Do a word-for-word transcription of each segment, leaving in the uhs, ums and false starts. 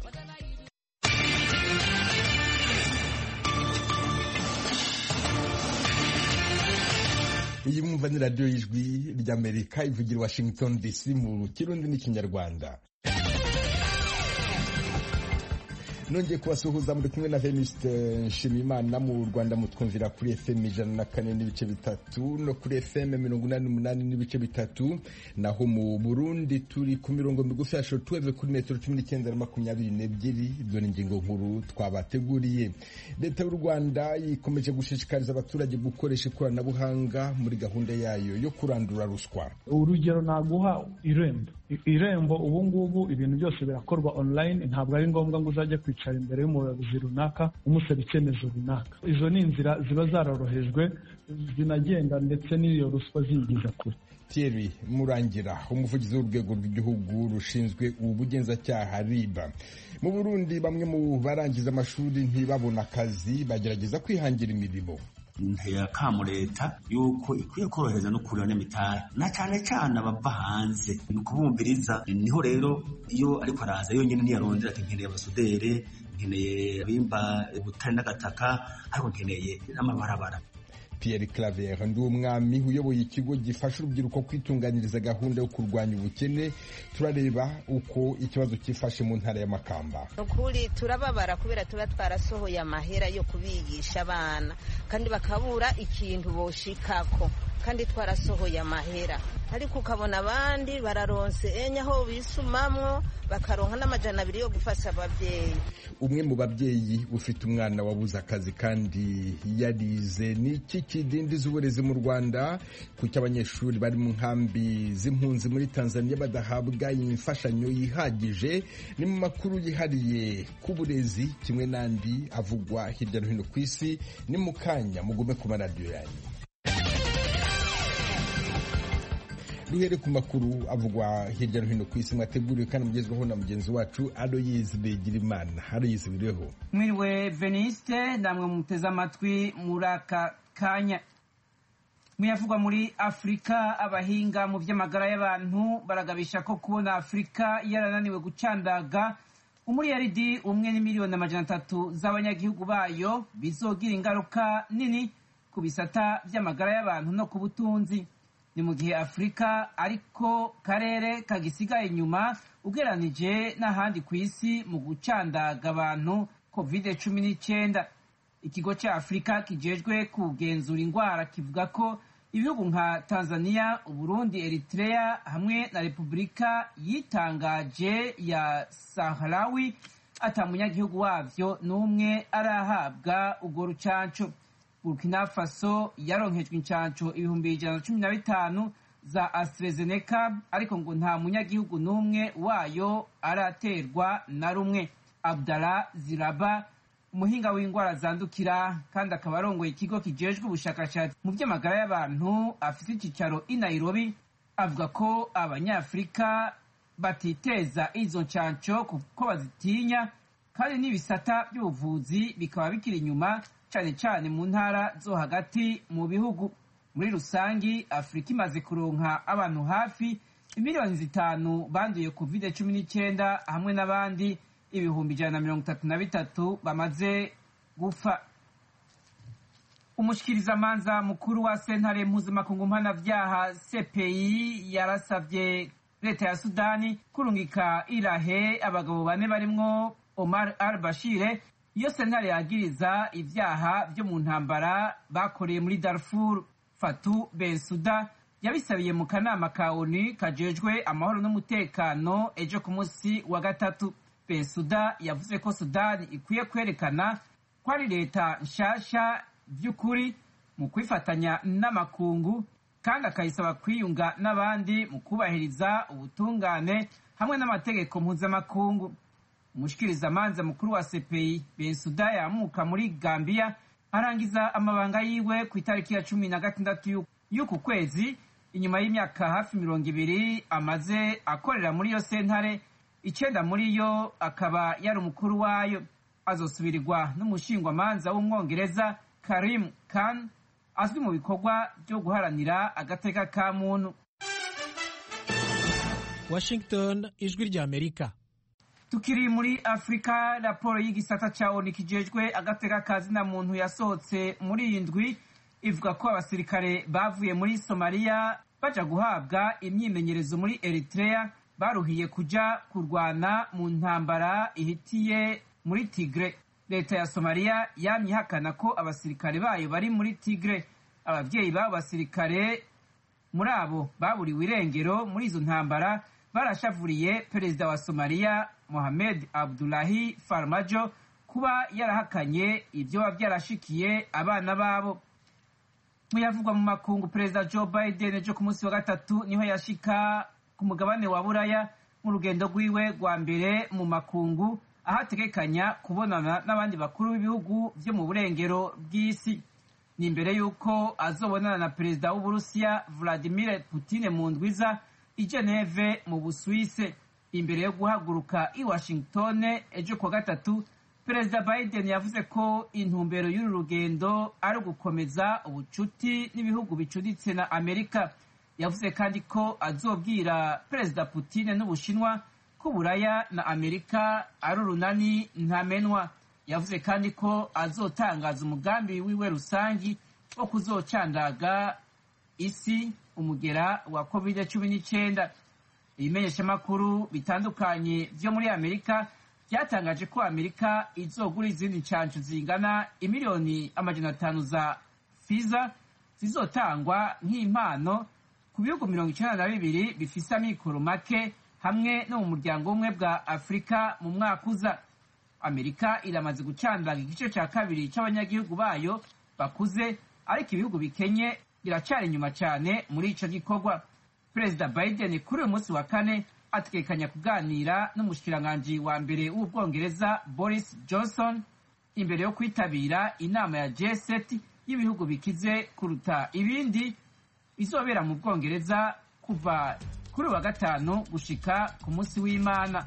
iyi mwumva ni radiyo y'ijwi ry'Amerika ivugira Washington D C mu Kirundi n'ikinyarwanda. Nongeye kubasuhuza muri kumwe na Venuste Nshimiyimana. Mu Rwanda mutwumvira kuri F M ijana na kane n'ibice bitatu no kuri F M mirongo inani n'umunani n'ibice bitatu, naho mu Burundi turi ku mirongo migufi ya shortwave kuri metero cumi n'icyenda na makumyabiri n'ebyiri. Izo ni ingingo nkuru twabateguriye. Leta y'u Rwanda ikomeje gushishikariza abaturage gukoresha ikoranabuhanga muri gahunda yayo yo kurandura ruswa. Urugero naguha irembo irembo ubu ngubu ibintu byose birakorwa online, ntabwo ari ngombwa ngo uzajye kwicara imbere y'umuyobozi runaka umusaba icyemezo runaka. Izo ni inzira ziba zarorohejwe zinagenda ndetse n'iyo ruswa ziyigiza kure. Thierry Murangira, umuvugizi w'urwego rw'igihugu rushinzwe ubugenzacyaha R I B. Mu Burundi bamwe mu barangiza amashuri ntibabona akazi, bagerageza kwihangira imirimo. Ntaya kamu leta yuko ikwiye korohereza no kurira nyamitari na cyane cyane abava hanze ni kubumbiriza. Niho rero iyo ariko araza yonyine niyarondera ati nkeneye abasudere, nkeneye bimba ubutari n'agataka, ariko nkeneye n'amabarabara. Pierre Claver ndi umwami uyoboye ikigo gifasha urubyiruko kwitunganiriza gahunda yo kurwanya ubukene. Turareba uko ikibazo kifashe mu ntara ya Makamba. Ukuri turababara kubera tuba twarasohoye amahera yo kubigisha abana kandi bakabura ikintu boshikako, kandi twarasohoye amahera, ariko ukabona abandi bararonse enya aho bisumamwo bakaronka n'amajana abiri yo gufasha ababyeyi. Umwe mu babyeyi ufite umwana wabuze akazi kandi yarize. Ni iki kidindiza uburezi mu Rwanda? Kuki abanyeshuri bari mu nkambi z'impunzi muri Tanzania badahabwa imfashanyo yihagije? Ni mu makuru yihariye ku burezi kimwe n'andi avugwa hirya no hino ku isi. Ni mu kanya, mugume ku maradiyo yanyu. Duhere ku makuru avugwa hirya no hino ku isi mwateguriwe kandi mugezweho na mugenzi wacu Aloyize Bigirimana. Aloyize, biriho? Mwiriwe Veniste, namwe muteze amatwi muri aka kanya. Muyavugwa muri Afrika, abahinga mu by'amagara y'abantu baragabisha ko kubona Afrika yarananiwe gucandaga umuriyaridi umwe n'imiliyoni amajana atatu z'abanyagihugu bayo bizogira ingaruka nini ku bisata by'amagara y'abantu no ku butunzi. Ni mu gihe Afrika ariko karere kagisigaye inyuma ugeranije n'ahandi ku isi mu gucandaga abantu covid cumi n'icyenda. Ikigo cya Afrika kijejwe kugenzura indwara kivuga ko ibihugu nka Tanzania, Uburundi, Eritrea hamwe na Repubulika yitangaje ya Saharawi atamunyagihugu wavyo n'umwe arahabwa urwo rucanco. Burkina Faso yaronkejwe incanco ibihumbi ijana na cumi na bitanu za AstraZeneca, ariko ngo nta munyagihugu n'umwe wayo araterwa na rumwe. Abdallah Ziraba, umuhinga w'indwara zandukira kandi akaba arongoye ikigo kijejwe ubushakashatsi mu by'amagara y'abantu afite icyicaro i Nairobi, avuga ko abanyafrika batiteza izo ncanco kuko bazitinya, kandi n'ibisata by'ubuvuzi bikaba bikiri inyuma cyane cyane mu ntara zo hagati mu bihugu. Muri rusangi Afrika imaze kuronka abantu hafi imiliyoni zitanu banduye covid cumi n'icyenda hamwe n'abandi ibihumbi ijana na mirongo itatu na bitatu bamaze gufa. Umushikirizamanza mukuru wa sentare mpuzamakungu mpanavyaha C P I yarasavye leta ya Sudani kurungika irahe abagabo bane barimwo Omar al-Bashir, iyo sentare yagiriza ivyaha byo mu ntambara bakoreye muri Darfur. Fatou Bensouda yabisabiye mu kanama ka ONU kajejwe amahoro n'umutekano ejo ku munsi wa gatatu. Bensouda yavuze ko Sudani ikwiye kwerekana ko ari leta nshasha by'ukuri mu kwifatanya n'amakungu, kandi akayisaba kwiyunga n'abandi mu kubahiriza ubutungane hamwe n'amategeko mpuzamakungu. Umushikirizamanza mukuru wa C P I Bensouda yamuka muri Gambia arangiza amabanga yiwe ku itariki ya cumi na gatandatu y'uku kwezi, inyuma y'imyaka hafi mirongo ibiri amaze akorera muri iyo sentare. Icenda muri yo akaba yari umukuru wayo. Azosubirirwa n'umushingwamanza w'umwongereza Karim Khan azwi mu bikorwa byo guharanira agateka ka muntu. Washington, ijwi rya Amerika. tukiri muri Afrika, raporo y'igisata ca ONU kijejwe agateka kazina muntu yasohotse muri iyi ndwi ivuga ko abasirikare bavuye muri Somalia baja guhabwa imyimenyerezo muri Eritrea baruhiye kuja kurwana mu ntambara ihitiye muri Tigre. Leta ya Somalia yamye ihakana ko abasirikare bayo bari muri Tigre. Abavyeyi b'abo basirikare muri abo baburiwe irengero muri izo ntambara barashavuriye perezida wa Somalia Mohamed Abdullahi Farmajo kuba yarahakanye ibyo byarashikiye abana babo. Muyavugwa mu makungu, perezida Joe Biden ejo ku munsi wa gatatu niho yashika ku mugabane wa Buraya mu rugendo rwiwe rwa mbere mu makungu, aho ategekanya kubonana n'abandi bakuru b'ibihugu vyo mu burengero bw'isi. Ni imbere y'uko azobonana na perezida w'Uburusiya Vladimir Putin mu ndwiza i Geneve mu Busuwise. Imbere yo guhaguruka i Washington ejo ku wa gatatu, perezida Biden yavuze ko intumbero y'uru rugendo ari ugukomeza ubucuti n'ibihugu bicuditse na Amerika. Yavuze kandi ko azobwira perezida Putin n'Ubushinwa ko Buraya na Amerika ari urunani ntamenwa. Yavuze kandi ko azotangaza umugambi wiwe rusangi wo kuzocandaga isi umugera wa covid cumi n'icyenda. Ibimenyeshamakuru bitandukanye vyo muri Amerika byatangaje ko Amerika izogura izindi ncancu zingana imiliyoni amajana atanu za Pfizer zizotangwa nk'impano ku bihugu mirongo icenda na bibiri bifise amikoro make hamwe no mu muryango umwe bwa Afrika mu mwaka uza. Amerika iramaze gucandaga igice ca kabiri c'abanyagihugu bayo bakuze, ariko ibihugu bikenye biracari inyuma cane muri ico gikorwa. Perezida Biden kuri uyu munsi wa kane ategekanya kuganira n'umushikiranganji wa mbere w'Ubwongereza Boris Johnson imbere yo kwitabira inama ya G seven y'ibihugu bikize kuruta ibindi izobera mu Bwongereza kuva kuri wa gatanu gushika ku munsi w'Imana.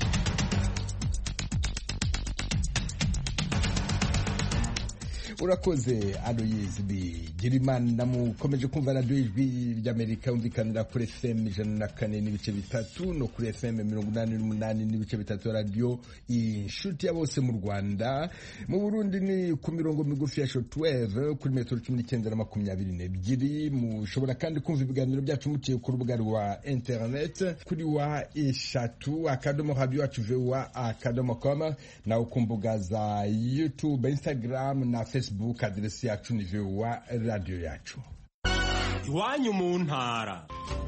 Urakoze Aloyizi Bigirimana. Mukomeje kumva radio ijwi ry'Amerika umvikanira kuri F M ijana na kane n'ibice bitatu no kuri F M mirongo inani n'umunani n'ibice bitatu radio inshuti ya bose mu Rwanda. Mu Burundi ni ku mirongo migufi ya shortwave kuri metero cumi n'icyenda na makumyabiri n'ebyiri. Mushobora kandi kumva ibiganiro byacu muciye ku rubuga rwa internet kuri wa eshatu akadomo radio yacu voa akadomo com, na ku mbuga za YouTube, Instagram na Facebook. Facebook address yacu ni voa radio yacu. Iwanyu mu ntara.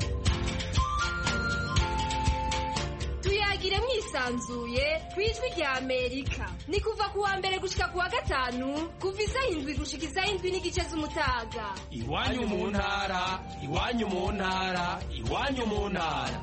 Tuyagire mwisanzuye kwijwi rya Amerika. Ni kuva ku wa mbere gushika ku wa gatanu kuva isaha indwi gushika isaha indwi n'igice z'umutaga. Iwanyu mu ntara, iwanyu mu ntara, iwanyu mu ntara.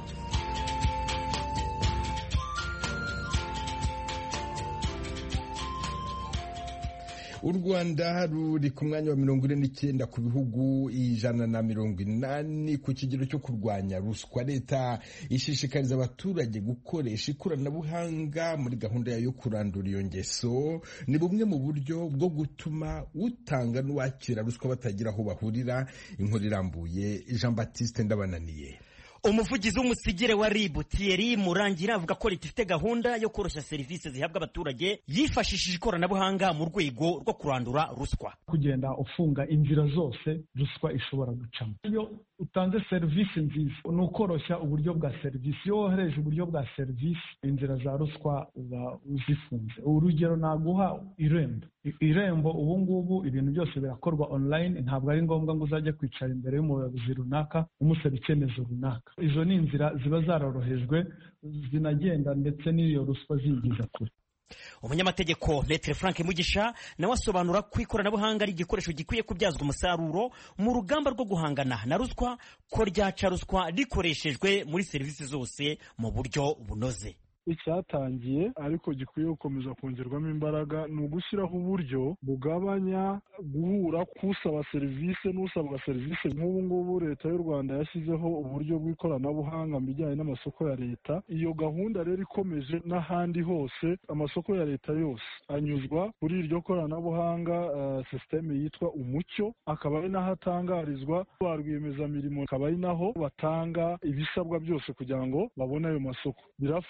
U Rwanda ruri ku mwanya wa mirongo ine n'icyenda ku bihugu ijana na mirongo inani ku kigero cyo kurwanya ruswa. Leta ishishikariza abaturage gukoresha ikoranabuhanga muri gahunda yayo yo kurandura iyo ngeso. Ni bumwe mu buryo bwo gutuma utanga n'uwakira ruswa batagira aho bahurira. Inkuru irambuye Jean Baptiste Ndabananiye. Umuvugizi w'umusigire wa R I B Thierry Murangira avuga ko leta ifite gahunda yo koroshya serivisi zihabwa abaturage yifashishije ikoranabuhanga mu rwego rwo kurandura ruswa. Kugenda ufunga inzira zose ruswa ishobora gucamo. Iyo utanze serivisi nziza ni ukoroshya uburyo bwa serivisi. Iyo wohereje uburyo bwa serivisi, inzira za ruswa uba uzifunze. Urugero naguha Irembo. Irembo ubu ngubu ibintu byose birakorwa online, ntabwo ari ngombwa ngo uzajye kwicara imbere y'umuyobozi runaka umusaba icyemezo runaka. Izo ni inzira ziba zarorohejwe zinagenda ndetse n'iyo ruswa ziyigiza kure. Umunyamategeko Maître Frank Mugisha nawe asobanura ko ikoranabuhanga ari igikoresho gikwiye kubyazwa umusaruro mu rugamba rwo guhangana na ruswa, ko ryaca ruswa rikoreshejwe muri serivisi zose mu buryo bunoze. Icyatangiye ariko gikwiye gukomeza kongerwamo imbaraga ni ugushyiraho uburyo bugabanya guhura kusaba serivisi n'usabwa serivisi. Nk'ubu ngubu leta y'u Rwanda yashyizeho uburyo bw'ikoranabuhanga mu bijyanye n'amasoko ya leta. Iyo gahunda rero ikomeje n'ahandi hose, amasoko ya leta yose anyuzwa kuri iryo koranabuhanga. Uh, systeme yitwa Umucyo, akaba ari naho atangarizwa ba rwiyemezamirimo, akaba ari naho batanga ibisabwa byose kugira ngo babone ayo masoko. Birafasha kugira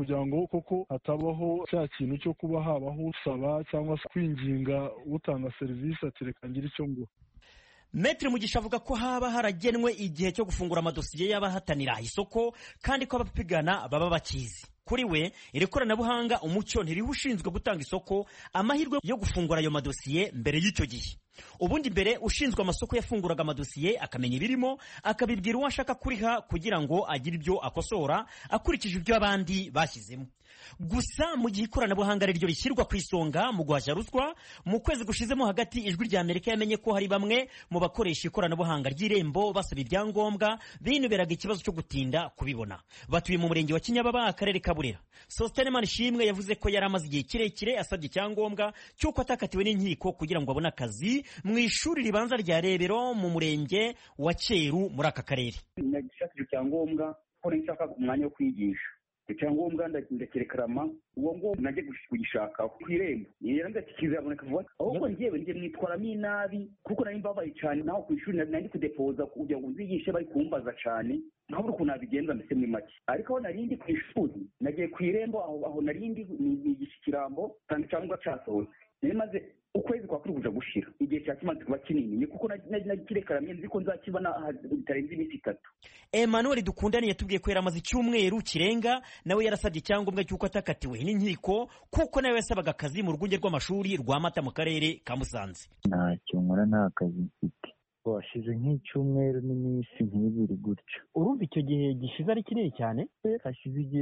kugira ngo koko hatabaho cya kintu cyo kuba habaho usaba cyangwa se kwinginga utanga serivisi ati reka ngire icyo nguha. Maître Mugisha avuga ko haba haragenwe igihe cyo gufungura amadosiye y'abahatanira isoko kandi ko abapigana baba bakizi. Kuri we iri koranabuhanga umucyo ntiriho ushinzwe gutanga isoko amahirwe yo gufungura ayo madosiye mbere y'icyo gihe. Ubundi mbere ushinzwe amasoko yafunguraga amadosiye akamenya ibirimo akabibwira uwo ashaka kuriha kugira ngo agire ibyo akosora akurikije ibyo abandi bashyizemo. Gusa mu gihe ikoranabuhanga ryo rishyirwa ku isonga mu guhashya ruswa, mu kwezi gushizemo hagati ijwi rya Amerika yamenye ko hari bamwe mu bakoresha ikoranabuhanga ry'irembo basaba ibyangombwa binuberaga ikibazo cyo gutinda kubibona. Batuye mu murenge wa Kinyababa, akarere ka Burera. Sostene Manishimwe yavuze ko yari amaze igihe kirekire asabye icyangombwa cy'uko atakatiwe n'inkiko kugira ngo abone akazi mu ishuri ribanza rya Rebero mu murenge wa Cyeru muri aka karere. Nagishakije icyangombwa ko nshaka umwanya wo kwigisha. Icyangombwa ndakirekarama uwo ngo najye kugishakaho ku irembo yarambye ati kizaboneka vuba ahubwo ngiyewe ngiye mwitwaramo inabi kuko nari mbabaye cyane naho ku ishuri nari kudepoza kugira ngo nzigishe bari kumbaza cyane naho uko nabigenza mbese muri make ariko aho narindi ku ishuri nagiye ku irembo aho aho narindi nigisha ikirambo kandi cyangwa cyasohotse nari maze ukwezi kwa kuri kuja gushira igihe cya kimaze kuba kinini ni kuko nagirekaramiye nzi ko nzakibona bitarenze iminsi itatu. Emmanuel Dukundani yatubwiye ko yaramaze icyumweru kirenga nawe yarasabye icyangombwa cy'uko atakatiwe n'inkiko kuko nawe yasabaga akazi mu rwunge rw'amashuri rwa Mata mu karere ka Musanze. Ntacyo nkora nta kazi mfite. Washize nk'icyumweru n'iminsi nk'ibiri gutyo. Urumva icyo gihe gishize ari kinini cyane? Hashize igihe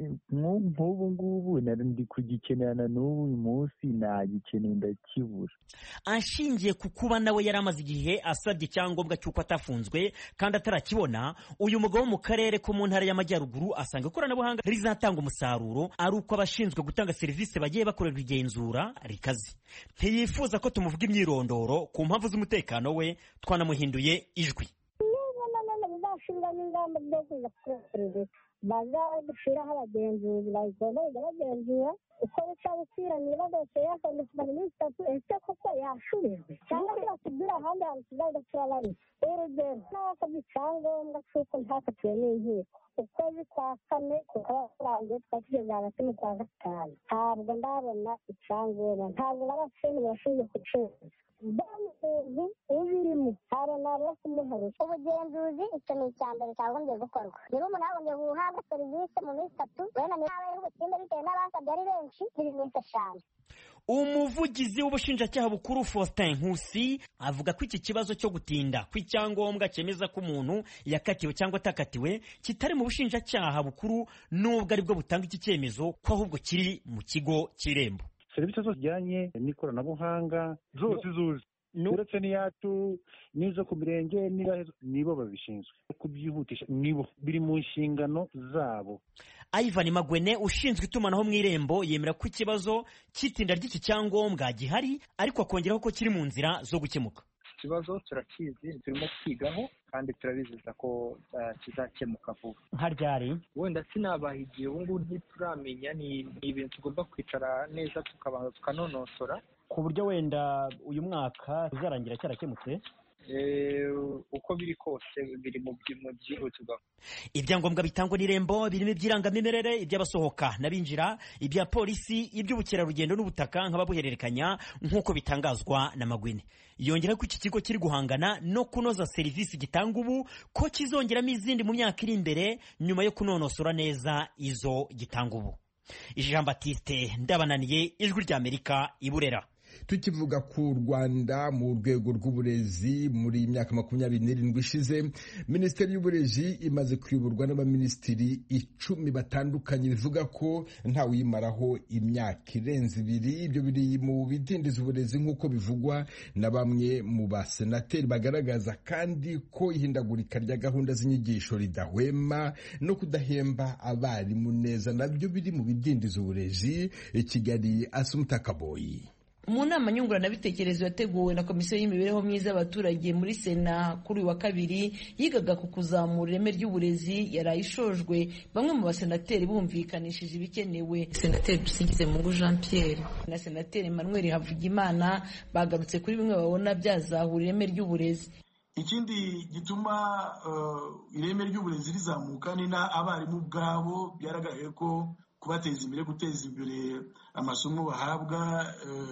nk'ubu ngubu nari ndi kugikenera n'ubu uyu munsi nagikeneye ndakibura. Ashingiye ku kuba nawe yari amaze igihe asabye icyangombwa cy'uko atafunzwe kandi atarakibona, uyu mugabo wo mu karere ko mu ntara y'Amajyaruguru asanga ikoranabuhanga rizatanga umusaruro ari uko abashinzwe gutanga serivisi bagiye bakorerwa igenzura rikaze. Ntiyifuza ko tumuvuga imyirondoro ku mpamvu z'umutekano we, twanamuhinduye ijwi. bazagushyiraho abagenzuzi bagomba bagenzura uko bica gukwiranye badose yakandikira muri itatu ese koko yashubijwe cyangwa se batubwira ahandi hantu tuzajya turabari urugero n'abasabye icyangombwa cy'uko ntakatiwe n'inkiko ukwezi kwa kane kukaba kurangiye twakigeze hagati mu kwa gatanu ntabwo ndabona icyangombwa ntabwo n'abashinzwe bashinzwe kucuruza umuntu ubirimo haranabura kumuharuka ubugenzuzi icyo ni icya mbere cyagombye gukorwa niba umuntu yagombye guhabwa serivisi mu minsi itatu wenda niba habayeho ubutinde bitewe n'abasabye ari benshi biri minsi eshanu. Umuvugizi w'ubushinjacyaha bukuru Faustin Nkusi avuga ko iki kibazo cyo gutinda kw'icyangombwa cyemeza ko umuntu yakatiwe cyangwa atakatiwe kitari mu bushinjacyaha bukuru nubwo aribwo butanga iki cyemezo ko ahubwo kiri mu kigo cy'irembo. Serivisi zose zijyanye n'ikoranabuhanga zose zuzi uretse n'iyacu n'izo ku mirenge nibo babishinzwe kubyihutisha nibo biri mu nshingano zabo. Ivan Magwene ushinzwe itumanaho mu irembo yemera ko ikibazo cy'itinda ry'iki cyangombwa gihari ariko akongeraho ko kiri mu nzira zo gukemuka. Ikibazo turakizi turimo kwigaho kandi turabizeza ko kizakemuka vuba. Nka ryari? Wenda sinabaha igihe ubu ngubu ntituramenya, ni ibintu tugomba kwicara neza tukabanza tukanonosora ku buryo wenda uyu mwaka uzarangira cyarakemutse. Uko biri kose biri mu byihutirwa. Ibyangombwa bitangwa n'irembo birimo iby'irangamimerere, iby'abasohoka n'abinjira, ibya polisi, iby'ubukerarugendo n'ubutaka nk'ababuhererekanya nk'uko bitangazwa na Magwene. Yongera ko iki kigo kiri guhangana no kunoza serivisi gitanga ubu ko kizongeramo izindi mu myaka iri imbere nyuma yo kunonosora neza izo gitanga ubu. Jean Baptiste Ndabananiye, Ijwi ry'Amerika, i Burera. Tukivuga ku Rwanda mu rwego rw'uburezi muri imyaka makumyabiri n'irindwi ishize, Minisiteri y'Uburezi imaze kuyoborwa n'abaminisitiri icumi batandukanye, bivuga ko nta uyimaraho imyaka irenze ibiri. Ibyo biri mu bidindiza uburezi nk'uko bivugwa na bamwe mu basenateri, bagaragaza kandi ko ihindagurika rya gahunda z'inyigisho ridahwema no kudahemba abarimu neza nabyo biri mu bidindiza uburezi. Kigali, Asumta Kaboyi. Mu nama nyunguranabitekerezo yateguwe na Komisiyo y'Imibereho Myiza y'Abaturage muri Sena kuri uyu wa kabiri yigaga ku kuzamura ireme ry'uburezi yaraye ishojwe, bamwe mu basenateri bumvikanishije ibikenewe. Senateri Dusingizemungu Jean Pierre na Senateri Emmanuel Havugimana bagarutse kuri bimwe babona byazahura ireme ry'uburezi. Ikindi gituma uh, ireme ry'uburezi rizamuka ni na abarimu ubwabo byaragaye ko kubateza imbere guteza imbere amasomo bahabwa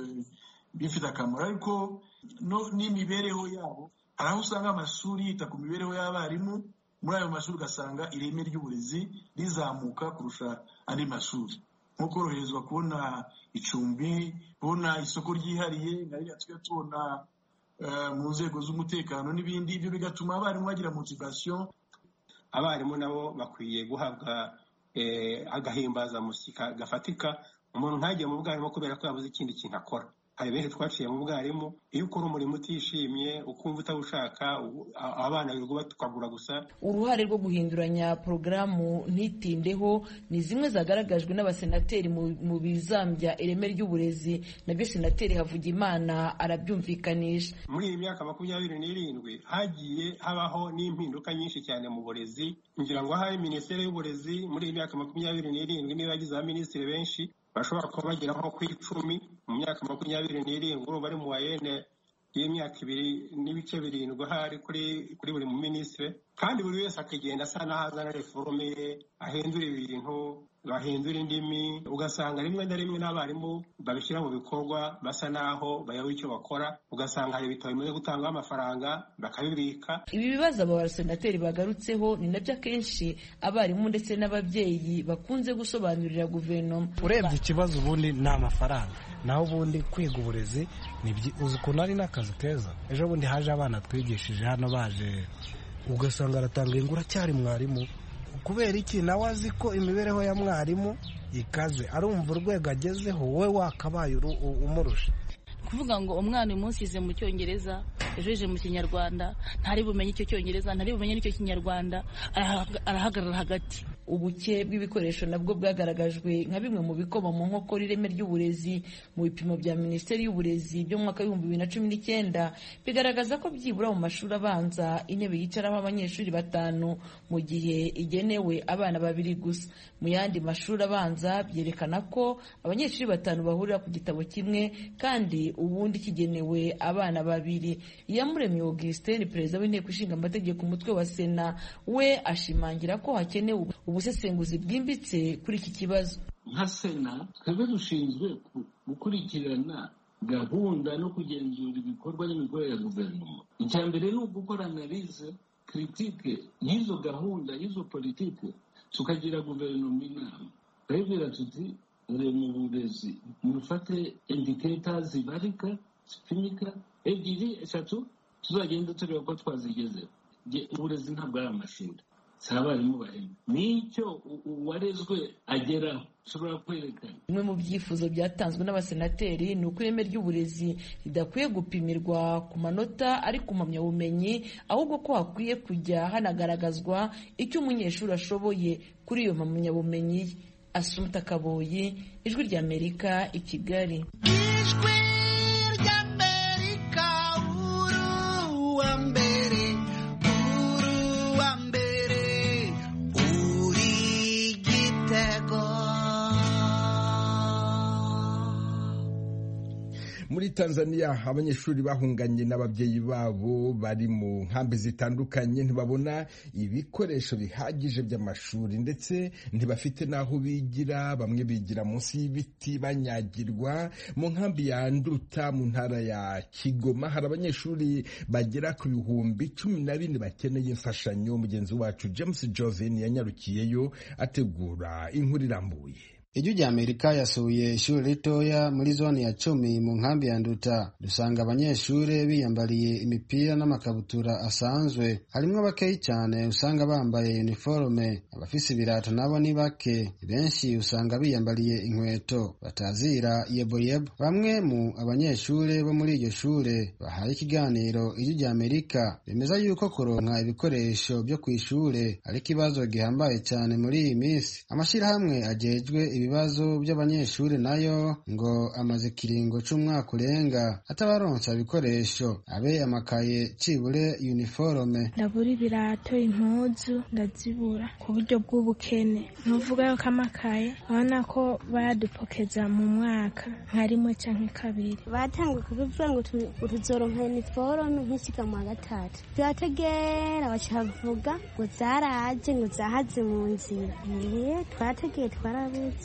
bifite akamaro ariko n'imibereho yabo. Hari aho usanga amashuri yita ku mibereho y'abarimu, muri ayo mashuri ugasanga ireme ry'uburezi rizamuka kurusha andi mashuri, nko koroherezwa kubona icumbi, kubona isoko ryihariye nariya tujya tubona mu nzego z'umutekano n'ibindi. Ibyo bigatuma abarimu bagira motivation. Abarimu nabo bakwiye guhabwa agahimbazamusyi gafatika. Umuntu ntagiye mu bwarimu kubera ko yabuze ikindi kintu akora. Hari benshi twaciye mu bwarimu, iyo ukora umurimo utishimye ukumva utawushaka, abana birirwa tukagura gusa. Uruhare rwo guhinduranya porogaramu ntitindeho ni zimwe zagaragajwe n'abasenateri mu bizambya ireme ry'uburezi, nabyo Senateri Havugimana arabyumvikanisha. Muri iyi myaka makumyabiri n'irindwi hagiye habaho n'impinduka nyinshi cyane mu burezi. Ngira ngo hari Minisiteri y'Uburezi muri iyi myaka makumyabiri n'irindwi niba yagize abaminisitiri benshi bashobora kuba bagera nko ku icumi mu myaka makumyabiri n'irindwi. Urumva ari mu wayene y'imyaka ibiri n'ibice birindwi hari kuri kuri buri mu minisitiri, kandi buri wese akagenda asa n'aho azana reforme ye, ahindura ibintu, bahindura indimi, ugasanga rimwe na rimwe n'abarimu babishyira mu bikorwa basa naho bayaho icyo bakora, ugasanga hari ibitabo bimaze gutanga amafaranga bakabibika. Ibi bibazo aba basenateri bagarutseho ni nabyo akenshi abarimu ndetse n'ababyeyi bakunze gusobanurira guverinoma. Urebye ikibazo ubundi ni amafaranga, naho ubundi kwiga uburezi uzi ukuntu ari n'akazi keza. Ejo bundi haje abana twigishije hano baje ugasanga aratanga ingura cyari mwarimu. Kubera iki? Nawe azi ko imibereho ya mwarimu ikaze, arumva urwego agezeho wowe wakabaye umurusha. Kuvuga ngo umwana uyu munsi yize mu Cyongereza, ejo yije mu Kinyarwanda, ntari bumenye icyo Cyongereza, ntari bumenye n'icyo Kinyarwanda, arahagarara hagati. Ubuke bw'ibikoresho nabwo bwagaragajwe nka bimwe mu bikoma mu nkokora ireme ry'uburezi. Mu bipimo bya Minisiteri y'Uburezi byo mu mwaka w'ibihumbi bibiri na cumi n'icyenda bigaragaza ko byibura mu mashuri abanza intebe yicaraho abanyeshuri batanu mu gihe igenewe abana babiri gusa. Mu yandi mashuri abanza byerekana ko abanyeshuri batanu bahurira ku gitabo kimwe kandi ubundi kigenewe abana babiri. Iyamuremye Augustin, perezida w'inteko ishinga amategeko umutwe wa Sena, we ashimangira ko hakenewe ubusesenguzi bwimbitse kuri iki kibazo. Nka Sena twebwe dushinzwe gukurikirana gahunda no kugenzura ibikorwa n'imikorere ya guverinoma. Icya mbere ni ugukora analize critique y'izo gahunda y'izo politike, tukagira guverinoma inama twebwira tuti mu burezi mufate indicators zibarika zipimika ebyiri eshatu tuzagenda tureba ko twazigezeho. Uburezi ntabwo ari amashuri, si abarimu bahembwa, nicyo uwarezwe ageraho ushobora kwerekana. Bimwe mu byifuzo byatanzwe n'abasenateri ni uko ireme ry'uburezi ridakwiye gupimirwa ku manota ari ku mpamyabumenyi, ahubwo ko hakwiye kujya hanagaragazwa icyo umunyeshuri ashoboye kuri iyo mpamyabumenyi. Asumta Kaboyi, Ijwi ry'Amerika, i Kigali. Ijwi ry'Amerika, uru wa mbere, uru wa mbere, uri Gitego. Muri Tanzania abanyeshuri bahunganye n'ababyeyi babo bari mu nkambi zitandukanye ntibabona ibikoresho bihagije by'amashuri ndetse ntibafite n'aho bigira. Bamwe bigira munsi y'ibiti banyagirwa. Mu nkambi ya Nduta mu ntara ya Kigoma hari abanyeshuri bagera ku bihumbi cumi na bine bakeneye imfashanyo. Mugenzi wacu James Joven yanyarukiyeyo ategura inkuru irambuye. Ijwi ry'Amerika yasuye ishuri ritoya muri zone ya Cumi mu nkambi ya Nduta. Dusanga abanyeshuri biyambariye imipira n'amakabutura asanzwe, harimo bakeyi cyane usanga bambaye uniforme, abafise ibirato nabo ni bake, benshi usanga biyambariye inkweto batazira yeboyebo. Bamwe mu abanyeshuri bo muri iryo shure bahaye ikiganiro Ijwi ry'Amerika bemeza yuko kuronka ibikoresho byo kw'ishure ari ikibazo gihambaye cyane muri iyi minsi. Amashirahamwe ajejwe ibibazo by'abanyeshuri nayo ngo amaze kiringo c'umwaka urenga atabaronsa ibikoresho, abe amakaye cibure uniforme. Ndabura ibirato, impuzu ndazibura ku buryo bw'ubukene. Nuvuga yuko amakaye abona ko bayadupokeza mu mwaka nka rimwe canke kabiri. Batanga kubivuga ngo tuzoronka uniforme nk'ishika mu gatatu. Twategera bacavuga ngo zaraje ngo zahaze mu nzira. Eh, twategeye twarabuze.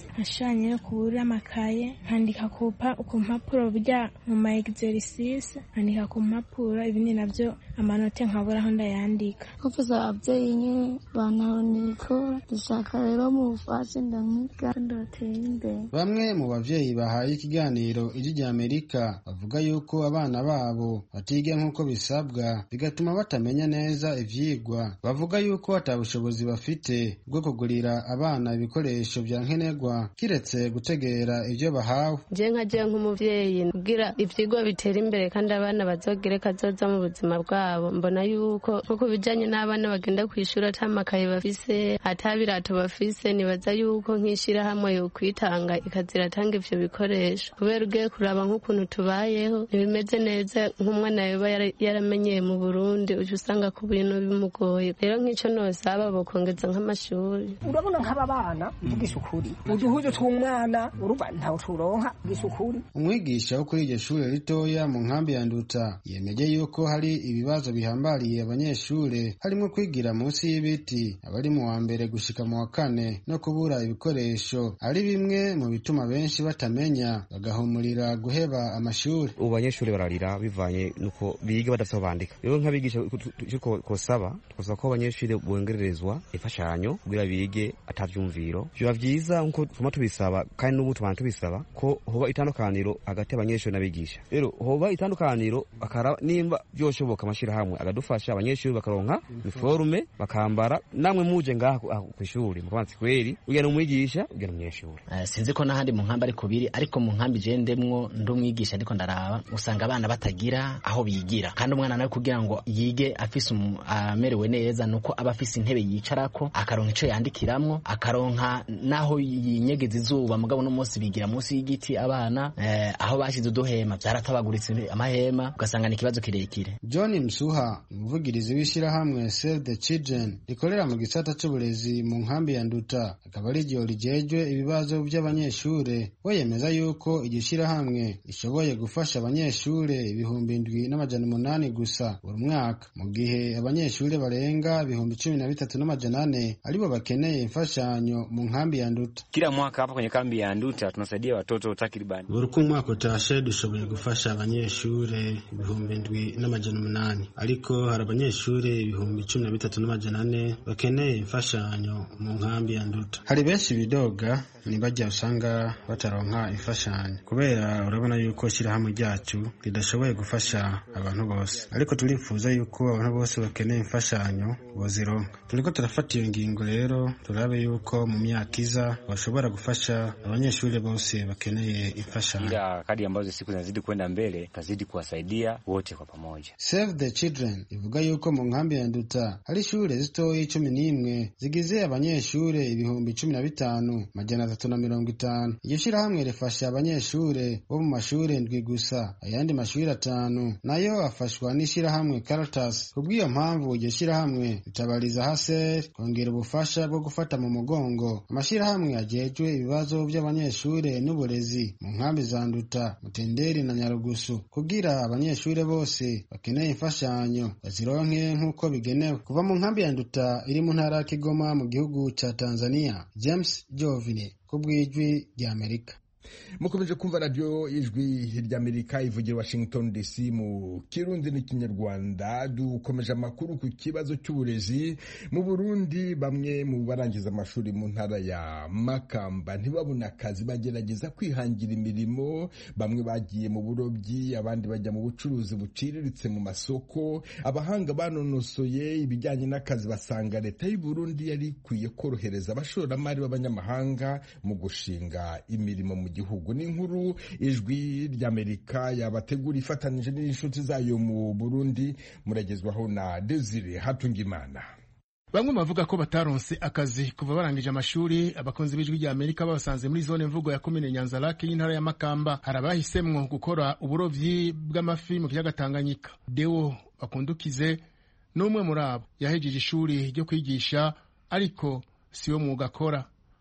nkashushanya ku buryo amakaye nkandika ku mpapuro burya mu ma exercice nkandika ku mpapuro ibindi navyo amanota nkabura aho ndayandika. Kuvuza abavyeyi nye banahoniko dushaka rero mufashe ndamwiga ndoteye imbere. Bamwe mu bavyeyi bahaye ikiganiro ijwi rya Amerika bavuga yuko abana babo batiga nk'uko bisabwa bigatuma batamenya neza ivyigwa. Bavuga yuko atabushobozi bafite bwo kugurira abana ibikoresho vya nkenerwa kiretse gutegera ivyo bahawe. Je nka je nk'umuvyeyi kugira ivyigwa bitera imbere kandi abana bazogere kazoza mu buzima bwabo, mbona yuko kuko bijanye n'abana bagenda kwishura atamakaye bafise atabirato bafise, nibaza yuko nkishira hamwe yo kwitanga ikaziratanga ivyo bikoresho, kubera ugiye kuraba nk'ukuntu tubayeho ntibimeze neza nk'umwana yoba yaramenyeye mu Burundi uca usanga ku bintu bimugoye. Rero nk'ico nosaba bokongeza nk'amashuri. Urabona nk'aba bana uvugisha ukuri uduhuzo tw'umwana uruba ntawe turonka uvugisha ukuri. Umwigisha wo kuri iryo shure ritoya mu nkambi ya Nduta yemeje yuko hari ibibazo bihambariye abanyeshure harimo kwigira munsi y'ibiti, abari mu wa mbere gushika mu wa kane no kubura ibikoresho ari bimwe mu bituma benshi batamenya bagahumurira guheba amashuri. Ubu banyeshure bararira bivanye nuko biga badafite bandika. Rero nk'abigisha uko kosaba twasaba ko abanyeshure bongererezwa imfashanyo kugira bige atavyumviro. Biba vyiza nko tuma tubisaba kandi n'ubu tubantu tubisaba ko hoba itandukaniro hagati y'abanyeshure n'abigisha. Rero hoba itandukaniro akara nimba byoshoboka amashira hamwe agadufasha abanyeshure bakaronka uniforme bakambara, namwe muje ngaha ku ishuri mu kwansi kweri ugena umwigisha ugena umunyeshure. Uh, sinzi ko nahandi mu nkambi ari kubiri, ariko mu nkambi je ndemwo ndi umwigisha ariko ndaraba usanga abana batagira aho bigira, kandi umwana nawe kugira ngo yige afise amerewe neza nuko aba afise intebe yicarako akaronka ico yandikiramwo akaronka naho yinyegeza izuba. Mugabo no munsi bigira munsi y'igiti abana eh, aho bashize uduhema byaratabaguritse amahema ugasanga ni ikibazo kirekire. John Msuha umuvugirizi w'ishira hamwe Save the Children rikorera mu gisata c'uburezi mu nkambi ya Nduta akaba ari ryo rijejwe ibibazo by'abanyeshure, we yemeza yuko igishira hamwe ishoboye gufasha abanyeshure ibihumbi indwi n'amajana umunani gusa buri mwaka, mu gihe abanyeshure barenga ibihumbi cumi na bitatu n'amajana ane aribo bakeneye imfashanyo mu nkambi ya Nduta. Kila mwaka hapa kwenye kambi ya Nduta tunasaidia watoto takriban buri mwaka utashe dushoboye gufasha abanyeshure ibihumbi indwi n'amajana umunani, ariko hari abanyeshure ibihumbi cumi na bitatu n'amajana ane bakeneye imfashanyo mu nkambi ya Nduta. Hari benshi bidoga nibajya usanga bataronka imfashanyo kubera urabona yuko shira hamwe ryacu ridashoboye gufasha abantu bose, ariko turifuza yuko abantu bose bakeneye imfashanyo bozironka. Turiko turafata iyo ngingo rero turabe yuko mu myaka iza bashobora gufasha abanyeshure bose bakeneye imfashanyo. Ila kadi ambazo siku zinazidi kwenda mbele tazidi kuwasaidia wote kwa pamoja. Save the Children ivuga yuko mu nkambi ya Nduta hari shure zitoyi cumi n'imwe zigize abanyeshure ibihumbi cumi na bitanu majana atatu na mirongo itanu. Iryo shirahamwe rifasha abanyeshure bo mu mashure ndwi gusa, ayandi mashure atanu nayo afashwa n'ishirahamwe Caritas. Kubw'iyo mpamvu iryo shirahamwe ritabariza hase kongera ubufasha bwo gufata mu mugongo amashirahamwe ajejwe ibibazo by'abanyeshure n'uburezi mu nkambi za Nduta, Mutenderi na Nyarugusu kugira abanyeshure bose bakeneye imfashanyo bazironke nk'uko bigenewe. Kuva mu nkambi ya Nduta iri mu ntara ya Kigoma mu gihugu ca Tanzania, James Jovine kubw'ijwi rya Amerika. Mukomeje kumva radio ijwi ry'Amerika ivugira Washington D C mu Kirundi n'ikinyarwanda. Dukomeje amakuru ku kibazo cy'uburezi mu Burundi. Bamwe mu barangiza amashuri mu ntara ya Makamba ntibabona akazi, bagerageza kwihangira imirimo. Bamwe bagiye mu burobyi, abandi bajya mu bucuruzi buciriritse mu masoko. Abahanga banonosoye ibijyanye n'akazi basanga leta y'u Burundi yari ikwiye korohereza abashoramari b'abanyamahanga mu gushinga imirimo mu gihugu. N'inkuru ijwi ry'Amerika yabategura ifatanije n'inshuti zayo mu Burundi, muragezwaho na Desire Hatungimana. Bamwe bavuga ko bataronse akazi kuva barangije amashuri. Abakunzi b'ijwi rya Amerika babasanze muri zone mvugo ya komine Nyanzarake y'intara ya Makamba. Harabahisemwo gukora uburovyi bw'amafi mu kiyaga Tanganyika. Deo Bakundukize n'umwe muri abo yahejeje ishuri ryo kwigisha, ariko siyo mwuga akora.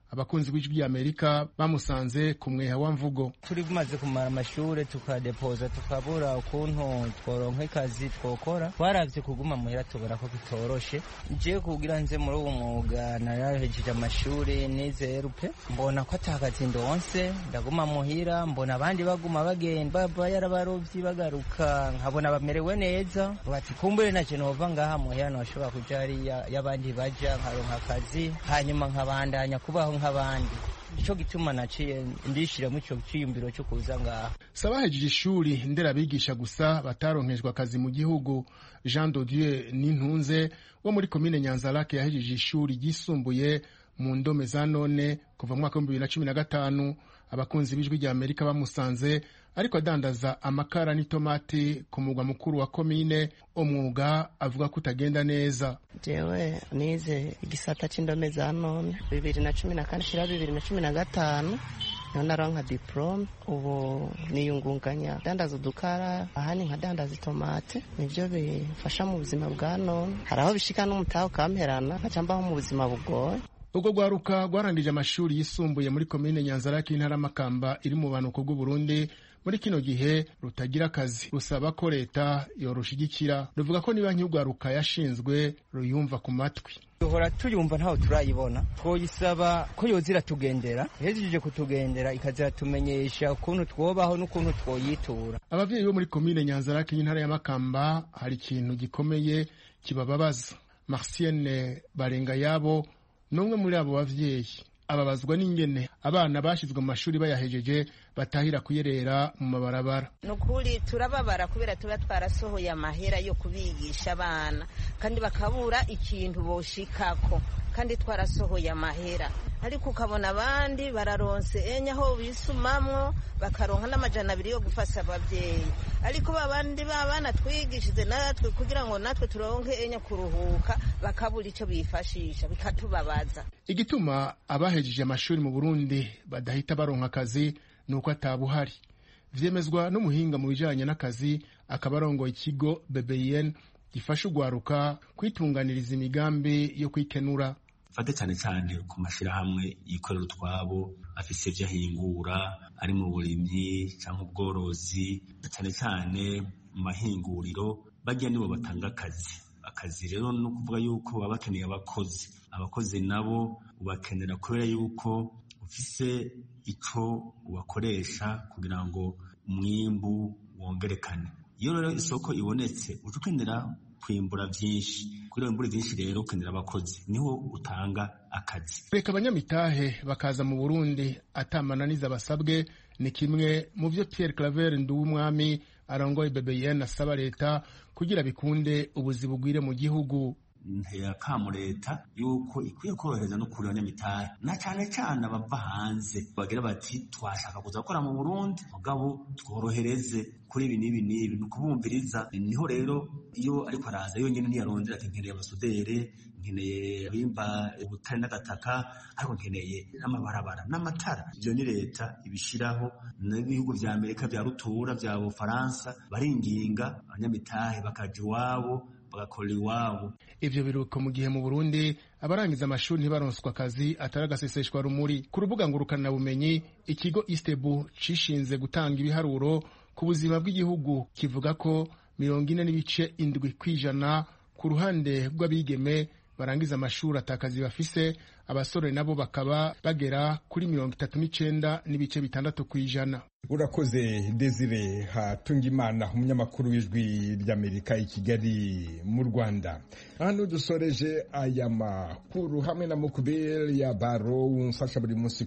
abakunzi b'ijwi ry'Amerika bamusanze ku mweha wa Mvugo. Turi bumaze kumara amashure tukadepoza tukabura ukuntu tworonka ikazi twokora, twaravye kuguma muhira tubura ko bitoroshe. Je kugira nze muri uwo mwuga narahejeje amashure nize rupe, mbona ko atakazi ndonse, ndaguma muhira, mbona abandi baguma bagenda baba yarabarovyi bagaruka, nkabona bamerewe neza, bati kumbure na je nova ngaha muhira noshobora kuja hariya y'abandi baja nkaronka akazi, hanyuma nkabandanya kubaho nk'abandi. Ico gituma naciye ndishira mu cyo cyiyumbiro cyo kuza ngaha. Sabahejeje ishuri nderabigisha gusa bataronkejwe akazi mu gihugu. Jean de Dieu Nintunze wo muri komine Nyanzarake yahejeje ishuri ryisumbuye mu ndome za none kuva mu mwaka wa bibiri na cumi na gatanu. Abakunzi b'ijwi ry'Amerika bamusanze ariko adandaza amakara n'itomati ku mugwa mukuru wa komine. Umwuga avuga ko utagenda neza. Jewe nize igisata c'indome za none bibiri na cumi na kane shira bibiri na cumi na gatanu none aronka diplome. Ubu niyungunganya dandaza udukara ahani nka dandaza itomate, nivyo bifasha mu buzima bwa none. Haraho bishika n'umutaho kamperana nkacambaho mu buzima bugoye. Ubwo gwaruka gwarangije amashuri yisumbuye muri komine Nyanzarake intara Makamba iri mu banuko bw'u Burundi. Muri kino gihe rutagira akazi, rusaba ko leta yorushigikira. Ruvuga ko niba nk'ugwaruka yashinzwe ruyumva ku matwi. Duhora tuyumva ntaho turayibona, twoyisaba ko yozira tugendera, hejeje kutugendera ikazira tumenyesha ukuntu twobaho n'ukuntu twoyitura. Abavyeyi bo muri komine Nyanzarake y'intara ya Makamba hari ikintu gikomeye kibababaza. Marcienne Barenga yabo numwe muri abo bavyeyi ababazwa n'ingene abana bashizwe mu mashuri bayahejeje batahira kuyerera mu mabarabara. Nukuri turababara kubera tuba twarasohoye amahera yo kubigisha abana kandi bakabura ikintu boshikako, kandi twarasohoye amahera, ariko ukabona abandi bararonse enya ho bisumamwo bakaronka n'amajana abiri yo gufasha abavyeyi, ariko babandi babana twigishije natwe kugira ngo natwe turonke enya kuruhuka bakabura ico bifashisha, bikatubabaza. Igituma abahejeje amashuri mu Burundi badahita baronka akazi nuko atabuhari. Vyemezwa n'umuhinga mu bijanye n'akazi akabarongo ikigo B B N gifasha ugwaruka kwitunganiriza imigambi yo kwikenura. Fate cyane cyane ku mashirahamwe yikorera utwabo afise ivyo ahingura, ari mu burimyi cyangwa ubworozi, cyane cyane mu mahinguriro bajya nibo batanga akazi. Akazi rero no kuvuga yuko baba bakeneye abakozi, abakozi nabo ubakenera kubera yuko ufise ico ubakoresha kugira ngo umwimbu wongerekane. Iyo rero isoko ibonetse ukenera kwimbura vyinshi, kuri imbura vyinshi rero ukenera abakozi, niho utanga akazi. Reka abanyamitahe bakaza mu Burundi atamananiza basabwe ni kimwe mu vyo Pierre Claver Nduwumwami arongoye B B N asaba leta kugira bikunde ubuzi bugwire mu gihugu. Ntera kamu leta yuko ikwiye korohereza no kuri abanyamitahe na cyane cyane abava hanze bagira bati twashaka kuza gukora mu Burundi mugabo tworohereze kuri ibi n'ibi n'ibi nukubumviriza. Niho rero iyo ariko araza yonyene ntiyarondera ati nkeneye abasudere, nkeneye abimba ubutare n'agataka, ariko nkeneye n'amabarabara n'amatara. Ivyo ni leta ibishiraho, n'ibihugu vya Amerika vya rutura vya Bufaransa baringinga abanyamitahe bakaja iwabo bagakora iwabo. Ivyo biruko mu gihe mu Burundi abarangiza amashuri ntibaronswa akazi ataragaseseshwa rumuri. Ku rubuga ngurukana bumenyi ikigo Istebu cishinze gutanga ibiharuro ku buzima bw'igihugu kivuga ko mirongo ine n'ibice indwi kwijana ku ruhande rw'abigeme barangiza amashuri atakazi bafise, abasore nabo bakaba bagera kuri mirongo itatu n'icenda n'ibice bitandatu kwijana. Urakoze Desire Hatungimana, umunyamakuru w'ijwi ry'Amerika i Kigali mu Rwanda. Hano dusoreje aya makuru hamwe na Mukubeli ya Baro umfasha buri munsi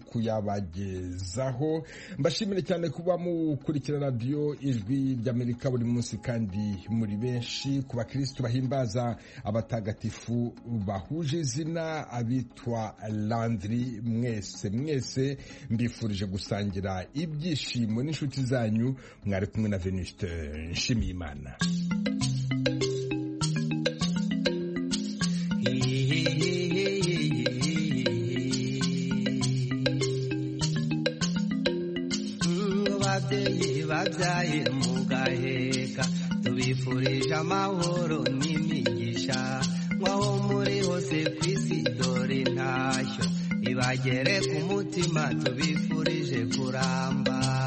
kuyabagezaho. Mbashimire cyane kuba mukurikira radio ijwi ry'Amerika buri munsi kandi muri benshi, ku bakristo bahimbaza abatagatifu bahuje izina abitwa Landry, mwese mwese mbifurije gusangira ibyishimo n'inshuti zanyu. Mwari kumwe na Venuste Nshimiyimana. Babyeyi babyaye mugaheka tubifurije amahoro n'imigisha, mwaho muri hose kw'isi dore ntashyo iba bagere ku mutima tubifurije kuramba.